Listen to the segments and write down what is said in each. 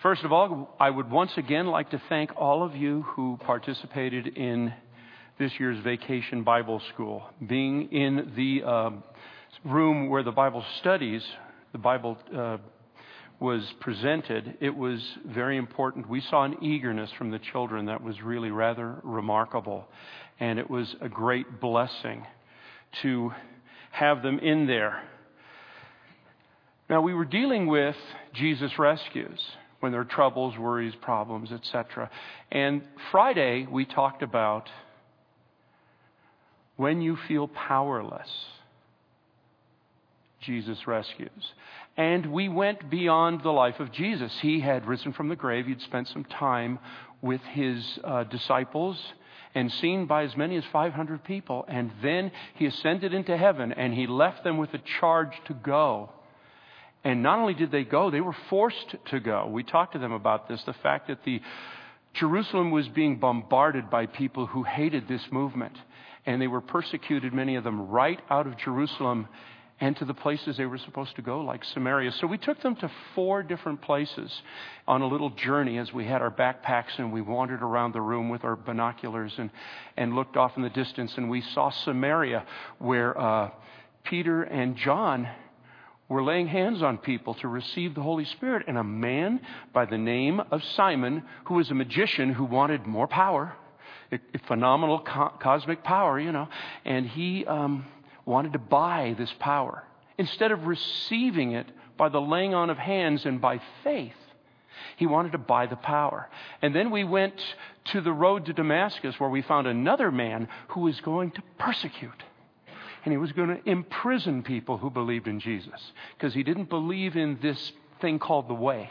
First of all, I would once again like to thank all of you who participated in this year's Vacation Bible School. Being in the room where the Bible studies, the Bible was presented, it was very important. We saw an eagerness from the children that was really rather remarkable. And it was a great blessing to have them in there. Now, we were dealing with Jesus Rescues when there are troubles, worries, problems, etc. And Friday, we talked about when you feel powerless, Jesus rescues. And we went beyond the life of Jesus. He had risen from the grave. He'd spent some time with his disciples and seen by as many as 500 people. And then he ascended into heaven and he left them with a charge to go. And not only did they go, they were forced to go. We talked to them about this, the fact that Jerusalem was being bombarded by people who hated this movement. And they were persecuted, many of them, right out of Jerusalem and to the places they were supposed to go, like Samaria. So we took them to 4 different places on a little journey as we had our backpacks and we wandered around the room with our binoculars and looked off in the distance. And we saw Samaria, where Peter and John were laying hands on people to receive the Holy Spirit. And a man by the name of Simon, who was a magician who wanted more power, phenomenal cosmic power, and he wanted to buy this power. Instead of receiving it by the laying on of hands and by faith, he wanted to buy the power. And then we went to the road to Damascus, where we found another man who was going to persecute. And he was going to imprison people who believed in Jesus, because he didn't believe in this thing called the way.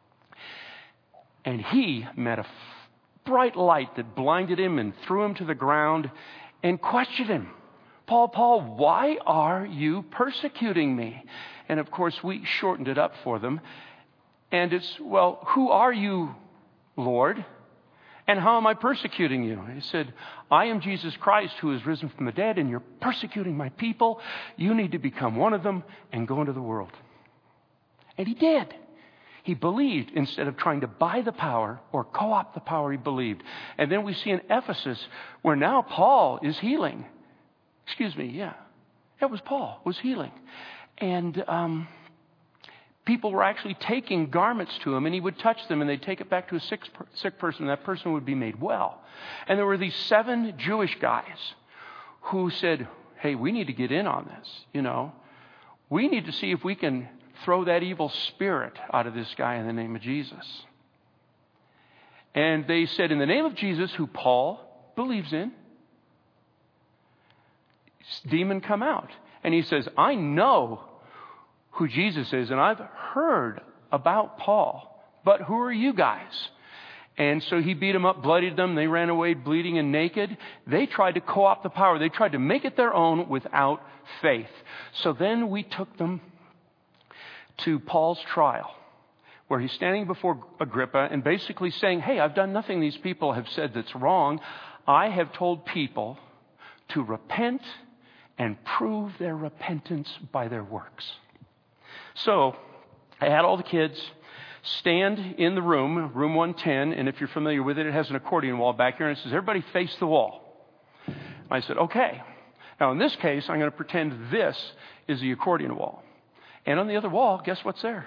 And he met a bright light that blinded him and threw him to the ground and questioned him. Paul, why are you persecuting me? And of course, we shortened it up for them. And it's, well, who are you, Lord? And how am I persecuting you? He said, I am Jesus Christ who is risen from the dead, and you're persecuting my people. You need to become one of them and go into the world. And he did. He believed instead of trying to buy the power or co-opt the power, he believed. And then we see in Ephesus where now Paul is healing. It was Paul was healing. And people were actually taking garments to him, and he would touch them, and they'd take it back to a sick person, and that person would be made well. And there were these 7 Jewish guys who said, hey, we need to get in on this, We need to see if we can throw that evil spirit out of this guy in the name of Jesus. And they said, in the name of Jesus, who Paul believes in, demon come out. And he says, I know who Jesus is, and I've heard about Paul, but who are you guys? And so he beat them up, bloodied them. They ran away bleeding and naked. They tried to co-opt the power. They tried to make it their own without faith. So then we took them to Paul's trial, where he's standing before Agrippa and basically saying, hey, I've done nothing these people have said that's wrong. I have told people to repent and prove their repentance by their works. So I had all the kids stand in the room 110, and if you're familiar with it, it has an accordion wall back here, and it says, everybody face the wall. I said, okay. Now, in this case, I'm going to pretend this is the accordion wall. And on the other wall, guess what's there?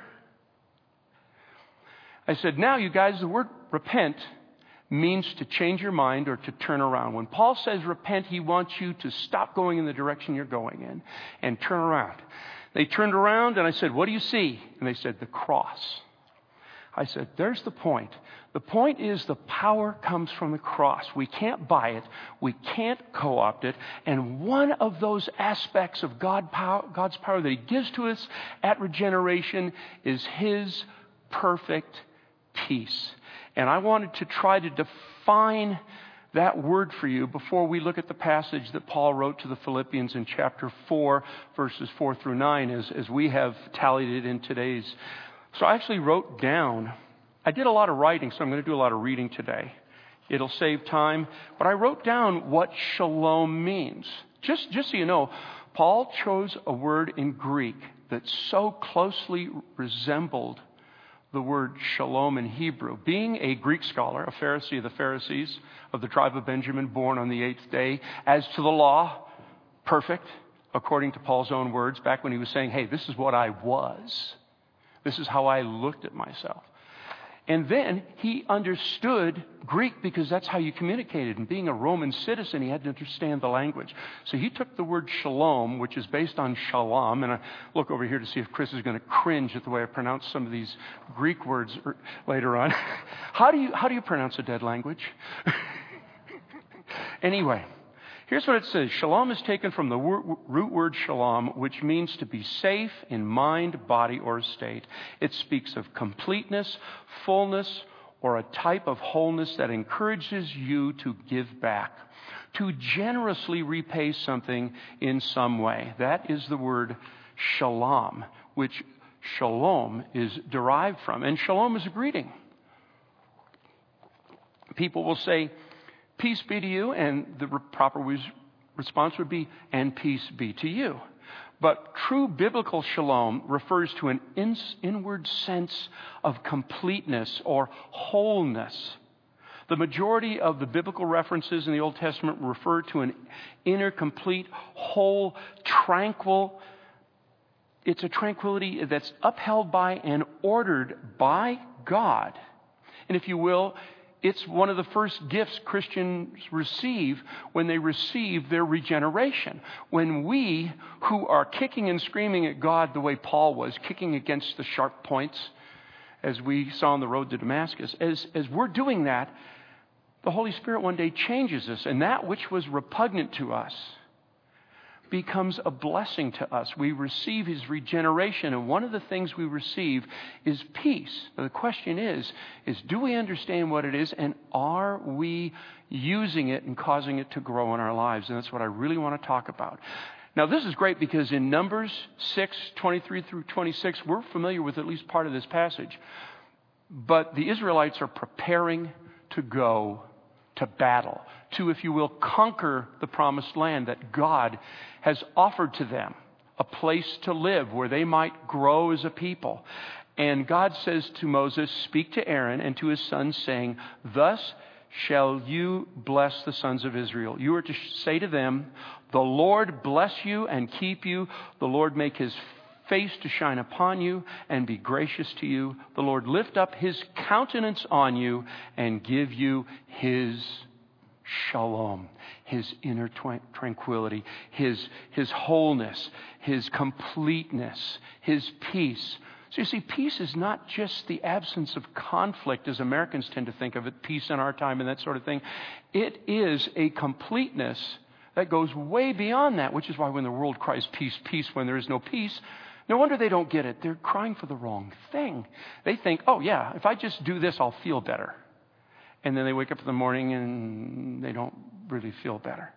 I said, now, you guys, the word repent means to change your mind or to turn around. When Paul says repent, he wants you to stop going in the direction you're going in and turn around. They turned around, and I said, what do you see? And they said, the cross. I said, there's the point. The point is the power comes from the cross. We can't buy it. We can't co-opt it. And one of those aspects of God's power that he gives to us at regeneration is his perfect peace. And I wanted to try to define that word for you before we look at the passage that Paul wrote to the Philippians in chapter 4, verses 4 through 9, as we have tallied it in today's. So I actually wrote down, I did a lot of writing, so I'm going to do a lot of reading today. It'll save time. But I wrote down what shalom means. Just so you know, Paul chose a word in Greek that so closely resembled the word shalom in Hebrew. Being a Greek scholar, a Pharisee of the Pharisees, of the tribe of Benjamin, born on the 8th day, as to the law, perfect, according to Paul's own words, back when he was saying, hey, this is what I was. This is how I looked at myself. And then he understood Greek because that's how you communicated. And being a Roman citizen, he had to understand the language. So he took the word shalom, which is based on shalom. And I look over here to see if Chris is going to cringe at the way I pronounce some of these Greek words later on. How do you pronounce a dead language? Anyway. Here's what it says. Shalom is taken from the root word shalom, which means to be safe in mind, body, or state. It speaks of completeness, fullness, or a type of wholeness that encourages you to give back, to generously repay something in some way. That is the word shalom, which shalom is derived from. And shalom is a greeting. People will say, peace be to you, and the proper response would be, and peace be to you. But true biblical shalom refers to an inward sense of completeness or wholeness. The majority of the biblical references in the Old Testament refer to an inner, complete, whole, tranquil. It's a tranquility that's upheld by and ordered by God. And if you will, it's one of the first gifts Christians receive when they receive their regeneration. When we, who are kicking and screaming at God the way Paul was, kicking against the sharp points, as we saw on the road to Damascus, as we're doing that, the Holy Spirit one day changes us, and that which was repugnant to us becomes a blessing to us. We receive His regeneration, and one of the things we receive is peace. Now, the question is do we understand what it is, and are we using it and causing it to grow in our lives? And that's what I really want to talk about. Now, this is great because in Numbers 6, 23 through 26, we're familiar with at least part of this passage. But the Israelites are preparing to go to battle, to, if you will, conquer the promised land that God has offered to them, a place to live where they might grow as a people. And God says to Moses, speak to Aaron and to his sons, saying, thus shall you bless the sons of Israel. You are to say to them, the Lord bless you and keep you. The Lord make His face to shine upon you and be gracious to you. The Lord lift up His countenance on you and give you His shalom, His inner tranquility, His wholeness, His completeness, His peace. So you see, peace is not just the absence of conflict as Americans tend to think of it, peace in our time and that sort of thing. It is a completeness that goes way beyond that, which is why when the world cries peace, peace, when there is no peace, no wonder they don't get it. They're crying for the wrong thing. They think, oh yeah, if I just do this, I'll feel better. And then they wake up in the morning and they don't really feel better.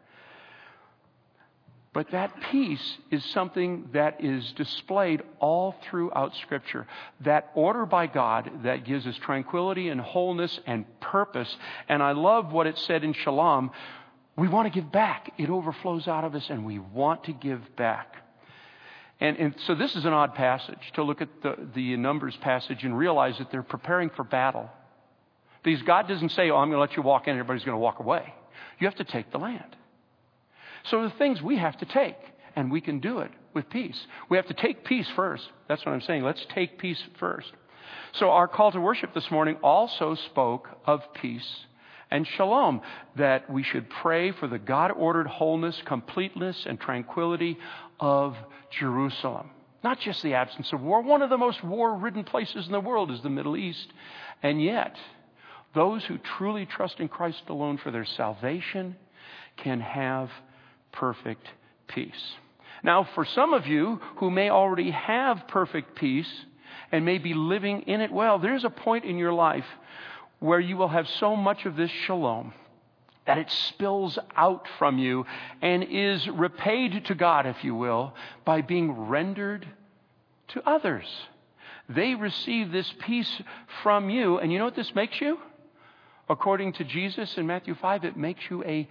But that peace is something that is displayed all throughout Scripture. That order by God that gives us tranquility and wholeness and purpose. And I love what it said in Shalom. We want to give back. It overflows out of us and we want to give back. And so this is an odd passage to look at the Numbers passage and realize that they're preparing for battle. Because God doesn't say, oh, I'm going to let you walk in, everybody's going to walk away. You have to take the land. So the things we have to take, and we can do it with peace. We have to take peace first. That's what I'm saying. Let's take peace first. So our call to worship this morning also spoke of peace and shalom, that we should pray for the God-ordered wholeness, completeness, and tranquility of Jerusalem. Not just the absence of war. One of the most war-ridden places in the world is the Middle East. And yet, those who truly trust in Christ alone for their salvation can have perfect peace. Now, for some of you who may already have perfect peace and may be living in it well, there's a point in your life where you will have so much of this shalom that it spills out from you and is repaid to God, if you will, by being rendered to others. They receive this peace from you, and you know what this makes you? According to Jesus in Matthew 5, it makes you a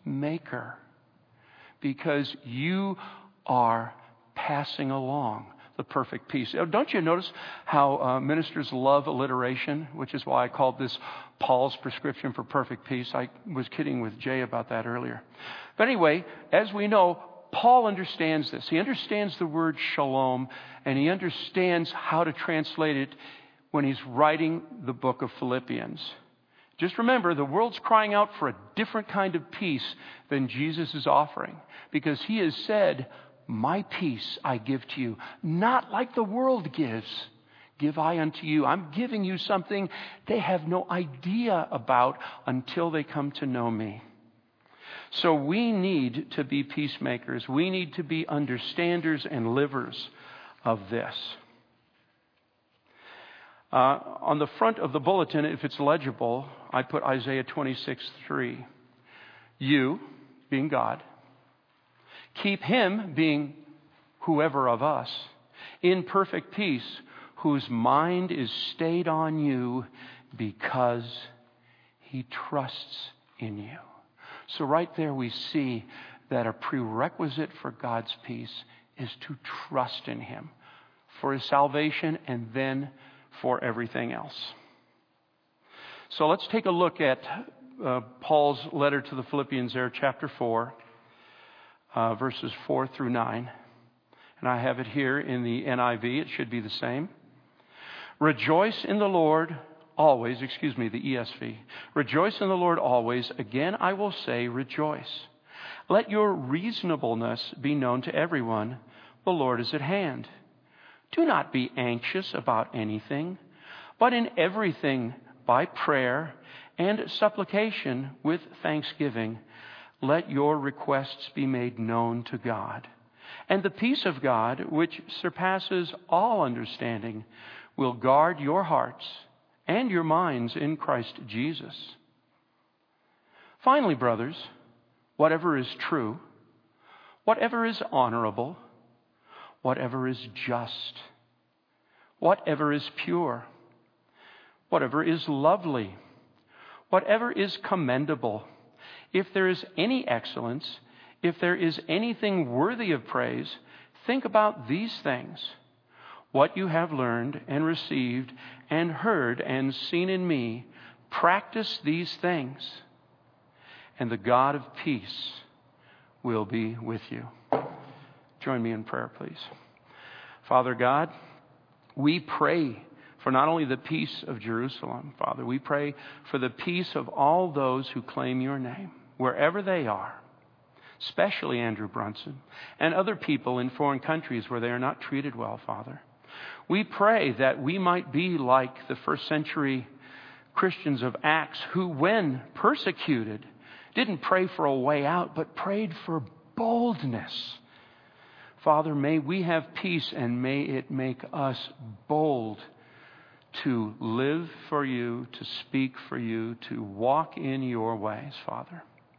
peacemaker because you are passing along the perfect peace. Don't you notice how ministers love alliteration, which is why I called this Paul's prescription for perfect peace. I was kidding with Jay about that earlier. But anyway, as we know, Paul understands this. He understands the word shalom, and he understands how to translate it when he's writing the book of Philippians. Just remember, the world's crying out for a different kind of peace than Jesus is offering, because he has said, my peace I give to you, not like the world gives, give I unto you. I'm giving you something they have no idea about until they come to know me. So we need to be peacemakers. We need to be understanders and livers of this. On the front of the bulletin, if it's legible, I put Isaiah 26:3. You, being God, keep him, being whoever of us, in perfect peace, whose mind is stayed on you because he trusts in you. So right there we see that a prerequisite for God's peace is to trust in him for his salvation and then for everything else. So let's take a look at Paul's letter to the Philippians there, chapter 4. Verses 4 through 9. And I have it here in the NIV. It should be the same. Rejoice in the Lord always. The ESV. Rejoice in the Lord always. Again, I will say rejoice. Let your reasonableness be known to everyone. The Lord is at hand. Do not be anxious about anything, but in everything by prayer and supplication with thanksgiving, let your requests be made known to God. And the peace of God, which surpasses all understanding, will guard your hearts and your minds in Christ Jesus. Finally, brothers, whatever is true, whatever is honorable, whatever is just, whatever is pure, whatever is lovely, whatever is commendable, if there is any excellence, if there is anything worthy of praise, think about these things. What you have learned and received and heard and seen in me, practice these things, and the God of peace will be with you. Join me in prayer, please. Father God, we pray for not only the peace of Jerusalem, Father, we pray for the peace of all those who claim your name, wherever they are, especially Andrew Brunson and other people in foreign countries where they are not treated well, Father. We pray that we might be like the first century Christians of Acts who, when persecuted, didn't pray for a way out, but prayed for boldness. Father, may we have peace, and may it make us bold to live for you, to speak for you, to walk in your ways, Father.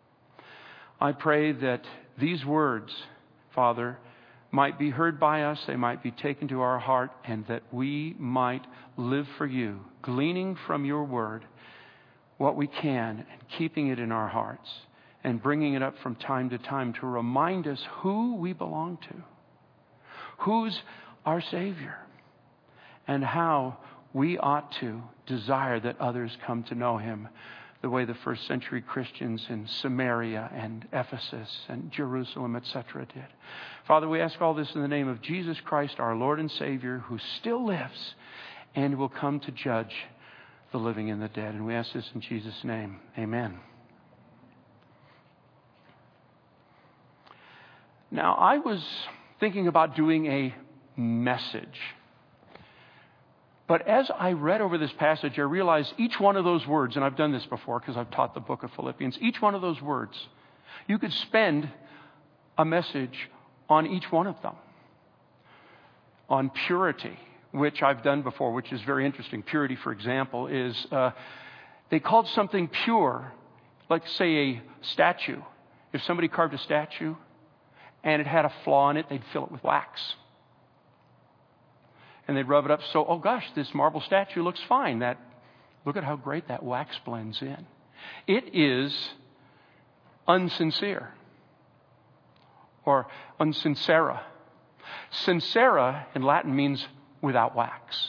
I pray that these words, Father, might be heard by us, they might be taken to our heart, and that we might live for you, gleaning from your word what we can and keeping it in our hearts and bringing it up from time to time to remind us who we belong to, who's our Savior, and how we ought to desire that others come to know him the way the first century Christians in Samaria and Ephesus and Jerusalem, etc. did. Father, we ask all this in the name of Jesus Christ, our Lord and Savior, who still lives and will come to judge the living and the dead. And we ask this in Jesus' name. Amen. Now, I was thinking about doing a message. But as I read over this passage, I realized each one of those words, and I've done this before because I've taught the book of Philippians, each one of those words, you could spend a message on each one of them. On purity, which I've done before, which is very interesting. Purity, for example, is they called something pure, like, say, a statue. If somebody carved a statue and it had a flaw in it, they'd fill it with wax. And they'd rub it up so, oh gosh, this marble statue looks fine. Look at how great that wax blends in. It is unsincere or unsincera. Sincera in Latin means without wax.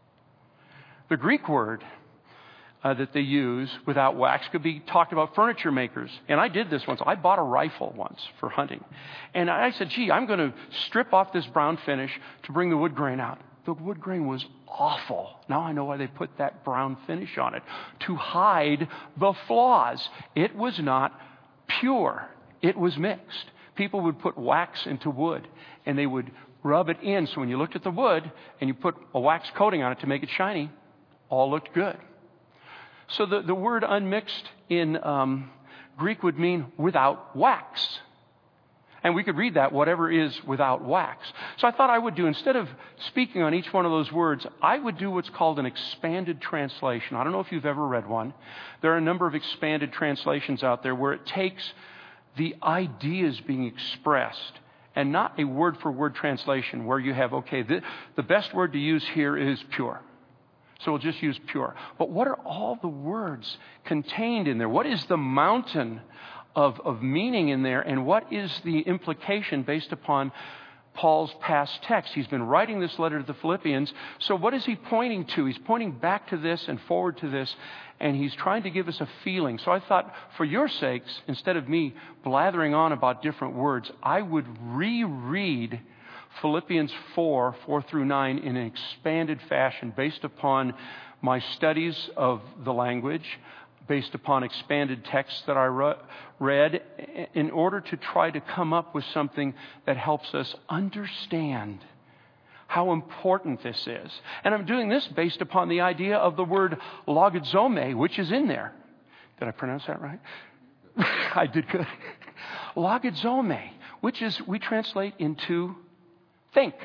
The Greek word that they use, without wax, could be talked about furniture makers. And I did this once. I bought a rifle once for hunting. And I said, gee, I'm going to strip off this brown finish to bring the wood grain out. The wood grain was awful. Now I know why they put that brown finish on it, to hide the flaws. It was not pure. It was mixed. People would put wax into wood, and they would rub it in. So when you looked at the wood and you put a wax coating on it to make it shiny, all looked good. So the word unmixed in Greek would mean without wax. And we could read that, whatever is without wax. So I thought I would do, instead of speaking on each one of those words, I would do what's called an expanded translation. I don't know if you've ever read one. There are a number of expanded translations out there where it takes the ideas being expressed and not a word-for-word translation where you have, okay, the best word to use here is pure. So we'll just use pure. But what are all the words contained in there? What is the mountain of meaning in there? And what is the implication based upon Paul's past text? He's been writing this letter to the Philippians. So what is he pointing to? He's pointing back to this and forward to this. And he's trying to give us a feeling. So I thought, for your sakes, instead of me blathering on about different words, I would reread Philippians 4 through 9 in an expanded fashion based upon my studies of the language, based upon expanded texts that I read, in order to try to come up with something that helps us understand how important this is. And I'm doing this based upon the idea of the word logizome, which is in there. Did I pronounce that right? I did good. Logizome, which is, we translate into think.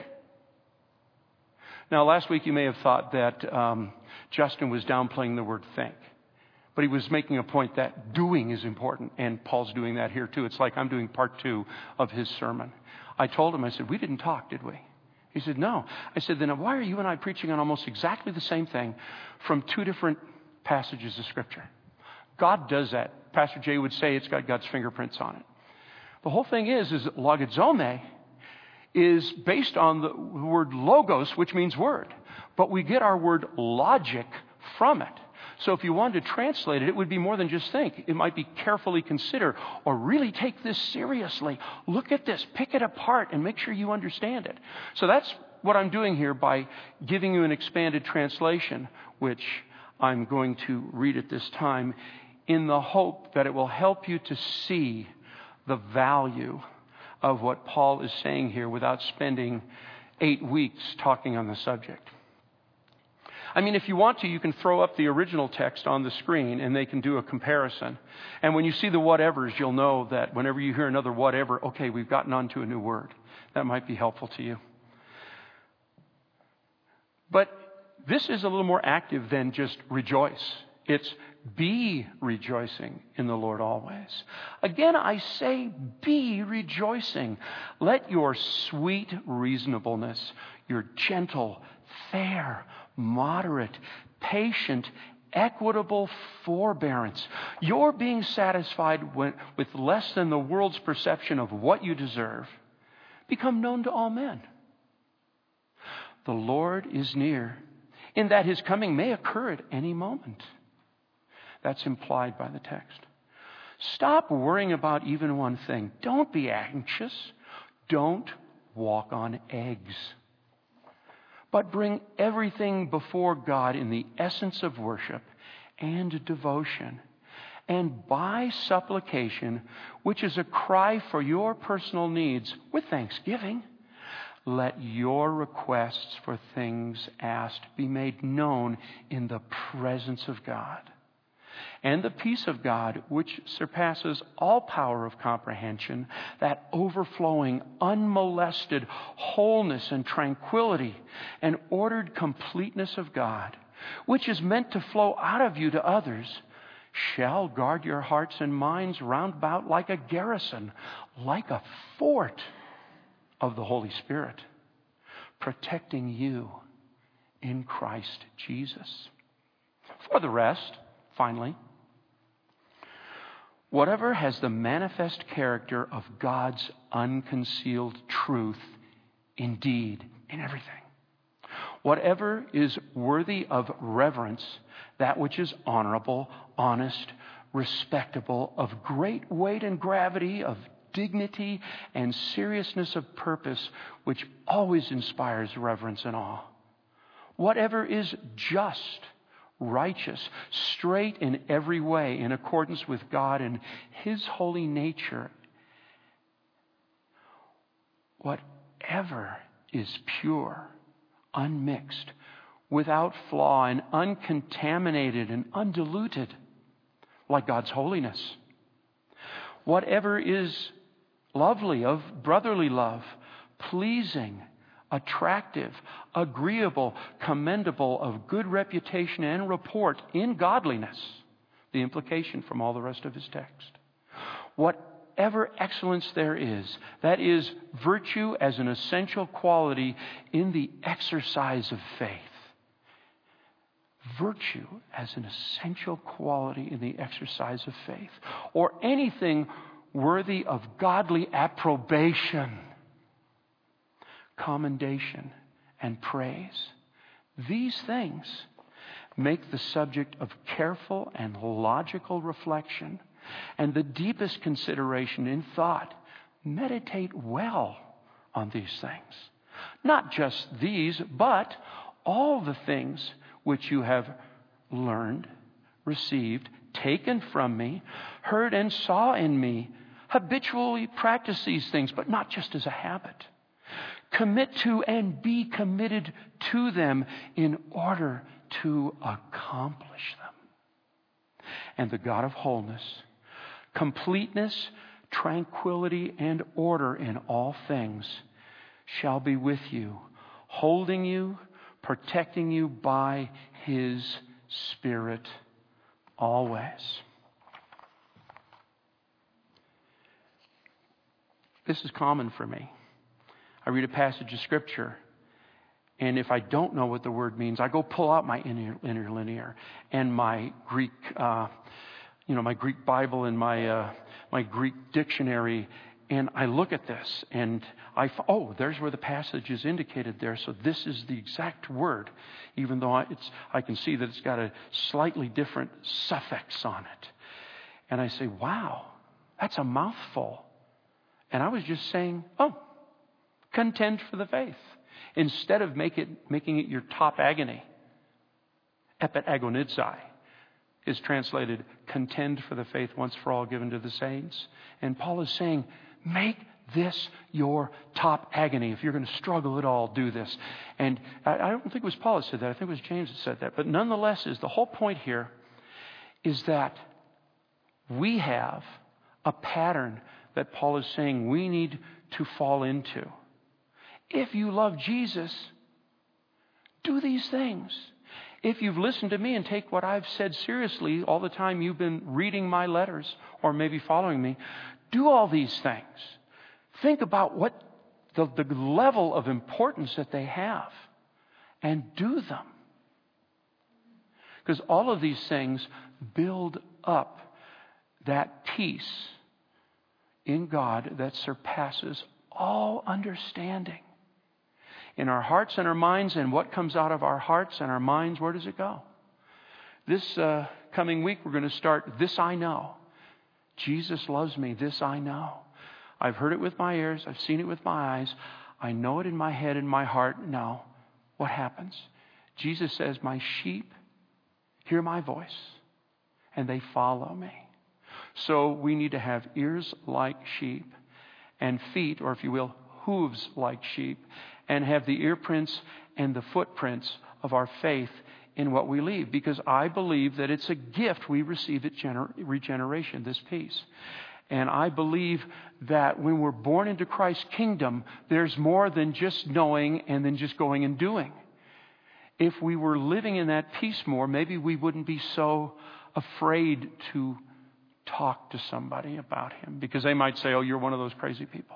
Now, last week you may have thought that Justin was downplaying the word think. But he was making a point that doing is important. And Paul's doing that here too. It's like I'm doing part 2 of his sermon. I told him, I said, we didn't talk, did we? He said, no. I said, then why are you and I preaching on almost exactly the same thing from 2 different passages of Scripture? God does that. Pastor Jay would say it's got God's fingerprints on it. The whole thing is logizome is based on the word logos, which means word. But we get our word logic from it. So if you wanted to translate it, it would be more than just think. It might be carefully consider or really take this seriously. Look at this, pick it apart, and make sure you understand it. So that's what I'm doing here by giving you an expanded translation, which I'm going to read at this time, in the hope that it will help you to see the value of what Paul is saying here without spending 8 weeks talking on the subject. I mean, if you want to, you can throw up the original text on the screen and they can do a comparison. And when you see the whatevers, you'll know that whenever you hear another whatever, okay, we've gotten onto a new word. That might be helpful to you. But this is a little more active than just rejoice. It's be rejoicing in the Lord always. Again, I say be rejoicing. Let your sweet reasonableness, your gentle, fair, moderate, patient, equitable forbearance, your being satisfied with less than the world's perception of what you deserve, become known to all men. The Lord is near, in that His coming may occur at any moment. That's implied by the text. Stop worrying about even one thing. Don't be anxious. Don't walk on eggs. But bring everything before God in the essence of worship and devotion. And by supplication, which is a cry for your personal needs, with thanksgiving, let your requests for things asked be made known in the presence of God. And the peace of God, which surpasses all power of comprehension, that overflowing, unmolested wholeness and tranquility and ordered completeness of God, which is meant to flow out of you to others, shall guard your hearts and minds round about like a garrison, like a fort of the Holy Spirit, protecting you in Christ Jesus. For the rest, finally, whatever has the manifest character of God's unconcealed truth in deed, in everything. Whatever is worthy of reverence, that which is honorable, honest, respectable, of great weight and gravity, of dignity and seriousness of purpose, which always inspires reverence and awe. Whatever is just, righteous, straight in every way, in accordance with God and His holy nature. Whatever is pure, unmixed, without flaw, and uncontaminated and undiluted, like God's holiness. Whatever is lovely, of brotherly love, pleasing, attractive, agreeable, commendable, of good reputation and report in godliness. The implication from all the rest of his text. Whatever excellence there is, that is virtue as an essential quality in the exercise of faith. Virtue as an essential quality in the exercise of faith. Or anything worthy of godly approbation, commendation, and praise. These things make the subject of careful and logical reflection and the deepest consideration in thought. Meditate well on these things. Not just these, but all the things which you have learned, received, taken from me, heard and saw in me. Habitually practice these things, but not just as a habit. Commit to and be committed to them in order to accomplish them. And the God of wholeness, completeness, tranquility, and order in all things shall be with you, holding you, protecting you by His Spirit always. This is common for me. I read a passage of Scripture, and if I don't know what the word means, I go pull out my interlinear and my Greek, my Greek Bible and my Greek dictionary, and I look at this, and there's where the passage is indicated there. So this is the exact word, even though I can see that it's got a slightly different suffix on it. And I say, wow, that's a mouthful. And I was just saying, contend for the faith. Instead of making it your top agony. Epitagonizai is translated, contend for the faith once for all given to the saints. And Paul is saying, make this your top agony. If you're going to struggle at all, do this. And I don't think it was Paul that said that. I think it was James that said that. But nonetheless, the whole point here is that we have a pattern that Paul is saying we need to fall into. If you love Jesus, do these things. If you've listened to me and take what I've said seriously all the time you've been reading my letters or maybe following me, do all these things. Think about what the level of importance that they have and do them. Because all of these things build up that peace in God that surpasses all understanding. In our hearts and our minds, and what comes out of our hearts and our minds, where does it go? This coming week, we're going to start This I Know. Jesus loves me, this I know. I've heard it with my ears, I've seen it with my eyes, I know it in my head and my heart. Now, what happens? Jesus says, my sheep hear my voice, and they follow me. So we need to have ears like sheep, and feet, or if you will, hooves like sheep, and have the ear prints and the footprints of our faith in what we leave. Because I believe that it's a gift we receive at regeneration, this peace. And I believe that when we're born into Christ's kingdom, there's more than just knowing and then just going and doing. If we were living in that peace more, maybe we wouldn't be so afraid to talk to somebody about Him. Because they might say, you're one of those crazy people.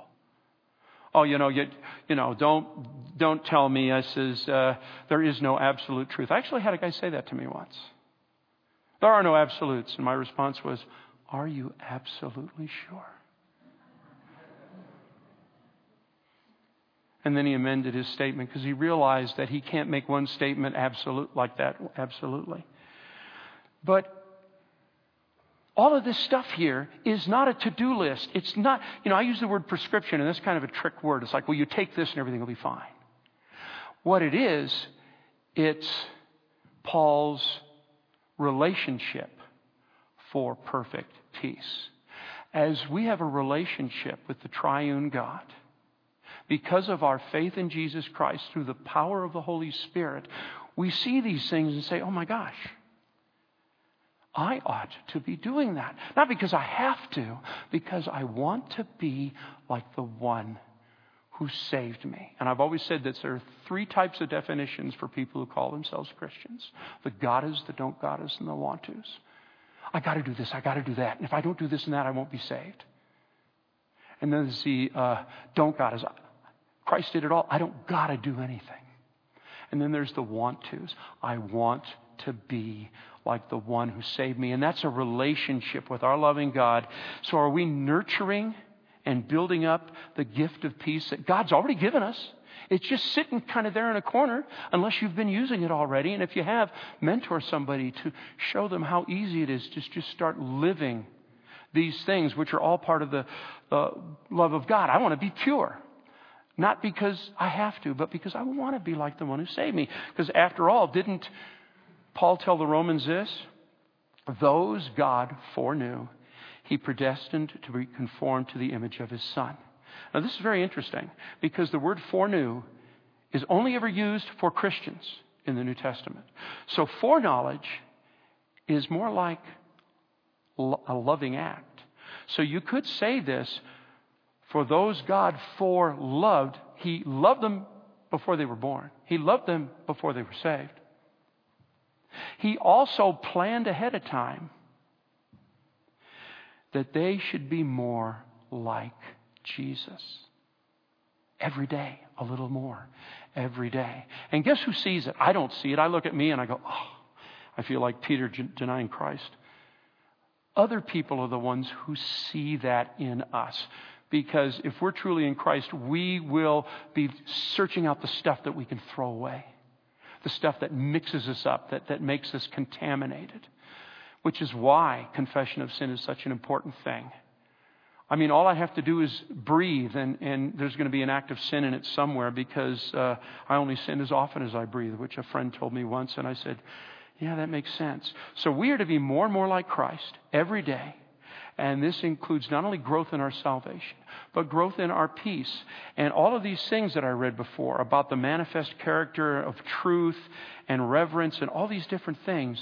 Don't tell me. I says, there is no absolute truth. I actually had a guy say that to me once. There are no absolutes. And my response was, are you absolutely sure? And then he amended his statement because he realized that he can't make one statement absolute like that, absolutely. But all of this stuff here is not a to-do list. It's not, I use the word prescription, and that's kind of a trick word. It's like, well, you take this and everything will be fine. What it is, it's Paul's relationship for perfect peace. As we have a relationship with the triune God, because of our faith in Jesus Christ through the power of the Holy Spirit, we see these things and say, oh my gosh, I ought to be doing that. Not because I have to, because I want to be like the one who saved me. And I've always said that there are 3 types of definitions for people who call themselves Christians. The gotters, the don't gotters, and the want tos. I got to do this, I got to do that. And if I don't do this and that, I won't be saved. And then there's the don't gotters. Christ did it all. I don't got to do anything. And then there's the want tos. I want to be like the one who saved me. And that's a relationship with our loving God. So are we nurturing and building up the gift of peace that God's already given us? It's just sitting kind of there in a corner unless you've been using it already. And if you have, mentor somebody to show them how easy it is to just start living these things, which are all part of the love of God. I want to be pure. Not because I have to, but because I want to be like the one who saved me. Because after all, didn't Paul tell the Romans this? Those God foreknew, He predestined to be conformed to the image of His Son. Now this is very interesting because the word foreknew is only ever used for Christians in the New Testament. So foreknowledge is more like a loving act. So you could say this, for those God foreloved, He loved them before they were born. He loved them before they were saved. He also planned ahead of time that they should be more like Jesus. Every day, a little more. Every day. And guess who sees it? I don't see it. I look at me and I go, oh, I feel like Peter denying Christ. Other people are the ones who see that in us. Because if we're truly in Christ, we will be searching out the stuff that we can throw away. The stuff that mixes us up, that makes us contaminated. Which is why confession of sin is such an important thing. I mean, all I have to do is breathe, and there's going to be an act of sin in it somewhere because I only sin as often as I breathe, which a friend told me once, and I said, yeah, that makes sense. So we are to be more and more like Christ every day. And this includes not only growth in our salvation, but growth in our peace. And all of these things that I read before about the manifest character of truth and reverence and all these different things.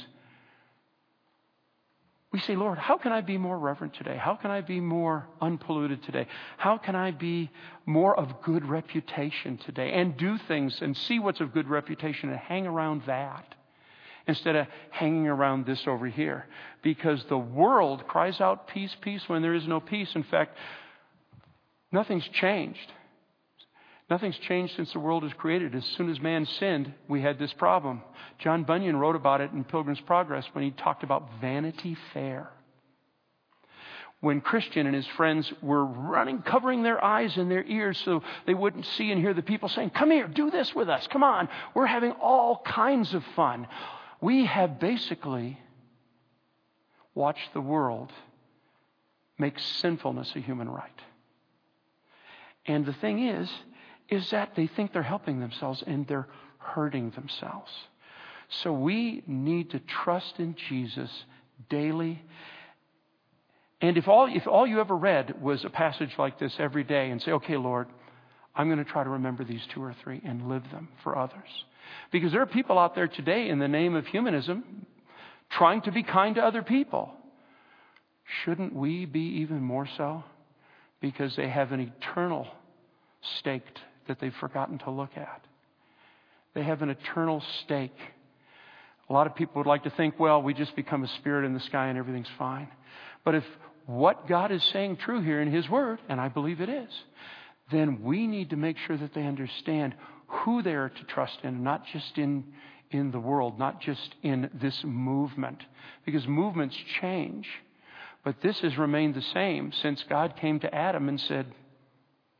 We say, Lord, how can I be more reverent today? How can I be more unpolluted today? How can I be more of good reputation today? And do things and see what's of good reputation and hang around that instead of hanging around this over here. Because the world cries out peace, peace when there is no peace. In fact, nothing's changed. Nothing's changed since the world was created. As soon as man sinned, we had this problem. John Bunyan wrote about it in Pilgrim's Progress when he talked about Vanity Fair. When Christian and his friends were running, covering their eyes and their ears so they wouldn't see and hear the people saying, come here, do this with us. Come on. We're having all kinds of fun. We have basically watched the world make sinfulness a human right. And the thing is that they think they're helping themselves and they're hurting themselves. So we need to trust in Jesus daily. And if all you ever read was a passage like this every day and say, okay, Lord, I'm going to try to remember these 2 or 3 and live them for others. Because there are people out there today in the name of humanism trying to be kind to other people. Shouldn't we be even more so? Because they have an eternal stake that they've forgotten to look at. They have an eternal stake. A lot of people would like to think, well, we just become a spirit in the sky and everything's fine. But if what God is saying true here in His Word, and I believe it is, then we need to make sure that they understand who they are to trust in, not just in the world, not just in this movement. Because movements change. But this has remained the same since God came to Adam and said,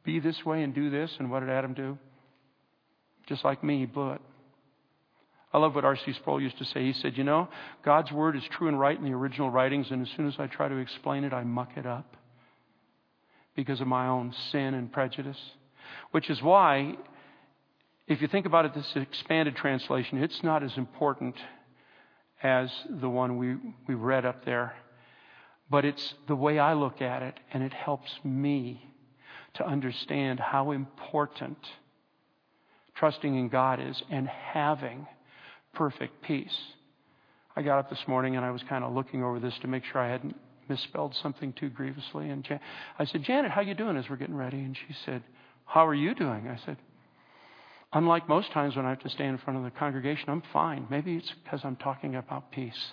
be this way and do this. And what did Adam do? Just like me, he blew it. I love what R.C. Sproul used to say. He said, God's Word is true and right in the original writings, and as soon as I try to explain it, I muck it up because of my own sin and prejudice. Which is why, if you think about it, this expanded translation, it's not as important as the one we read up there. But it's the way I look at it, and it helps me to understand how important trusting in God is and having perfect peace. I got up this morning and I was kind of looking over this to make sure I hadn't misspelled something too grievously. And I said, Janet, how you doing as we're getting ready? And she said, how are you doing? I said, unlike most times when I have to stand in front of the congregation, I'm fine. Maybe it's because I'm talking about peace.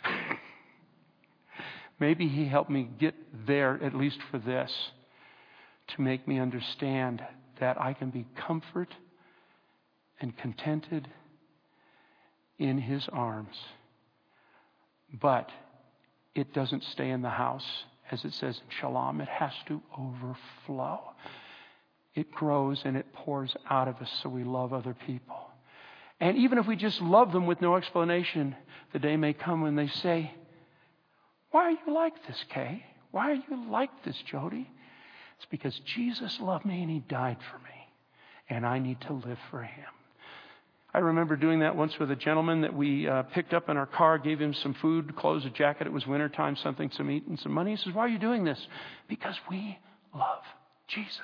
Maybe He helped me get there, at least for this, to make me understand that I can be comfort and contented in His arms. But it doesn't stay in the house, as it says in Shalom. It has to overflow. It grows and it pours out of us so we love other people. And even if we just love them with no explanation, the day may come when they say, why are you like this, Kay? Why are you like this, Jody? It's because Jesus loved me and He died for me. And I need to live for Him. I remember doing that once with a gentleman that we picked up in our car, gave him some food, clothes, a jacket. It was wintertime, something to eat and some money. He says, why are you doing this? Because we love Jesus.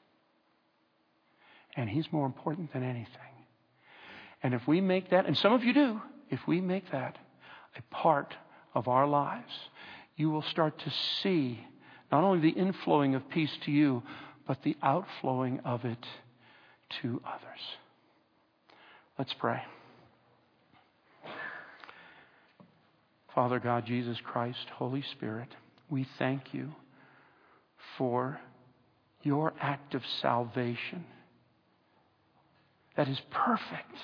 And He's more important than anything. And if we make that, and some of you do, if we make that a part of our lives, you will start to see not only the inflowing of peace to you, but the outflowing of it to others. Let's pray. Father God, Jesus Christ, Holy Spirit, we thank You for Your act of salvation that is perfect.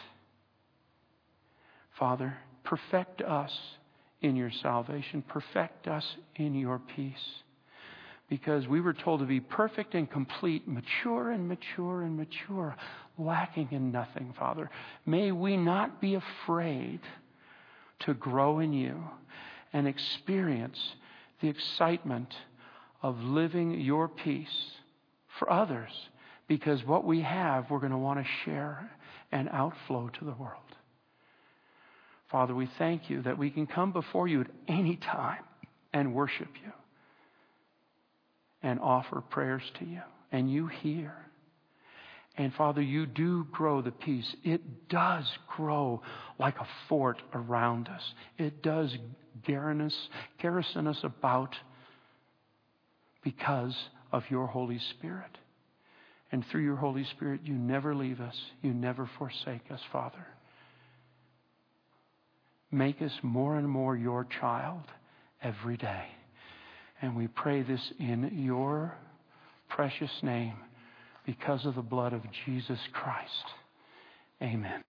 Father, perfect us in Your salvation. Perfect us in Your peace. Because we were told to be perfect and complete, mature and mature and mature, lacking in nothing, Father. May we not be afraid to grow in You and experience the excitement of living Your peace for others. Because what we have, we're going to want to share and outflow to the world. Father, we thank You that we can come before You at any time and worship You and offer prayers to You. And You hear. And Father, You do grow the peace. It does grow like a fort around us. It does garrison us about because of Your Holy Spirit. And through Your Holy Spirit, You never leave us. You never forsake us, Father. Make us more and more Your child every day. And we pray this in Your precious name because of the blood of Jesus Christ. Amen.